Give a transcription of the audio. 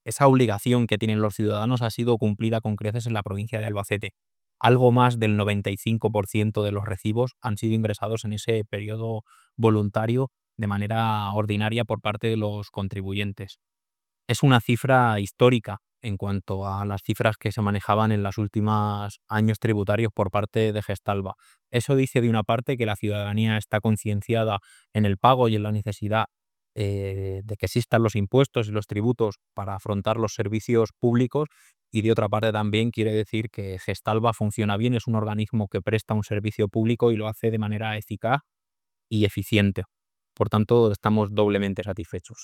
esa obligación que tienen los ciudadanos ha sido cumplida con creces en la provincia de Albacete. Algo más del 95% de los recibos han sido ingresados en ese periodo voluntario de manera ordinaria por parte de los contribuyentes. Es una cifra histórica en cuanto a las cifras que se manejaban en los últimos años tributarios por parte de Gestalba. Eso dice, de una parte, que la ciudadanía está concienciada en el pago y en la necesidad de que existan los impuestos y los tributos para afrontar los servicios públicos, y de otra parte también quiere decir que Gestalba funciona bien, es un organismo que presta un servicio público y lo hace de manera eficaz y eficiente. Por tanto, estamos doblemente satisfechos.